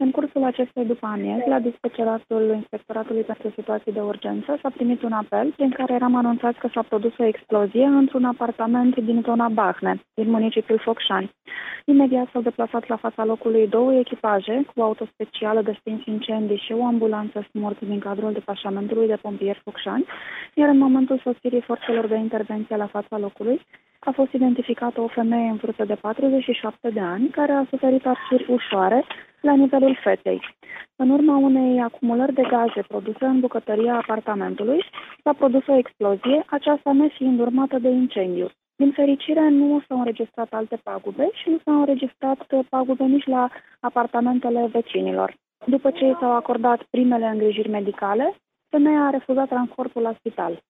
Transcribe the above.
În cursul acestei după-amiezi, la dispeceratul Inspectoratului pentru Situații de Urgență, s-a primit un apel prin care eram anunțați că s-a produs o explozie într-un apartament din zona Bahne, din municipiul Focșani. Imediat s-au deplasat la fața locului două echipaje cu auto specială de stins incendii și o ambulanță smurt din cadrul detașamentului de pompieri Focșani, iar în momentul sosirii forțelor de intervenție la fața locului, a fost identificată o femeie în vârstă de 47 de ani, care a suferit arșiri ușoare la nivelul fetei. În urma unei acumulări de gaze produse în bucătăria apartamentului, s-a produs o explozie, aceasta nefiind urmată de incendiu. Din fericire, nu s-au înregistrat alte pagube și nu s-au înregistrat pagube nici la apartamentele vecinilor. După ce i s-au acordat primele îngrijiri medicale, femeia a refuzat transportul la spital.